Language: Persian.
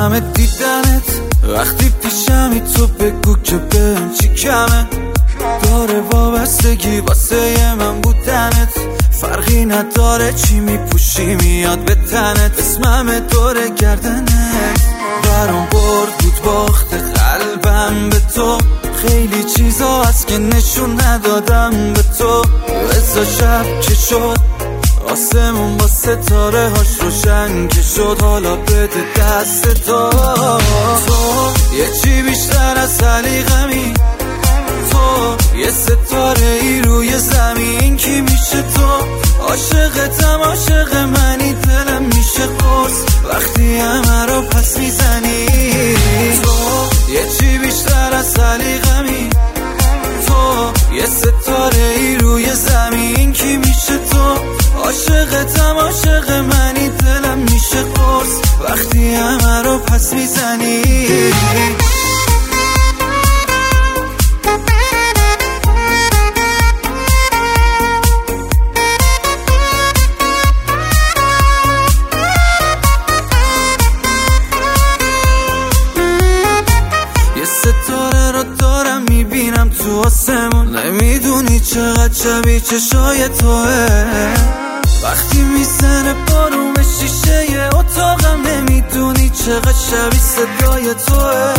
همه دیدنت، وقتی پیشمی تو بگو که بهم چی کمه. داره وابستگی واسه من بودنت، فرقی نداره چی میپوشی میاد به تنت. اسمم دور گردنت، برام برد بود باخت قلبم به تو. خیلی چیزا هست که نشون ندادم به تو. رضا شب که شد آسمون با ستاره هاش روشن که شد، حالا بده دست تو. تو یه چی بیشتر از سلیقمی، تو یه ستاره ای روی زمین. کی میشه تو؟ عاشقتم عاشق منی، دلم میشه قرص وقتی همه رو پس میزنی. تو یه چی بیشتر از سلیقمی، تو یه ستاره ای روی زمین. کی میشه تو؟ عاشقتم عاشق منی، دلم میشه قرص وقتی همه رو پس میزنی. ستاره رو دارم میبینم تو آسمون، نمیدونی چقدر شبیه چشای توه. وقتی میزنه بارون به شیشه اتاقم، نمیدونی چقدر شبیه صدای توه.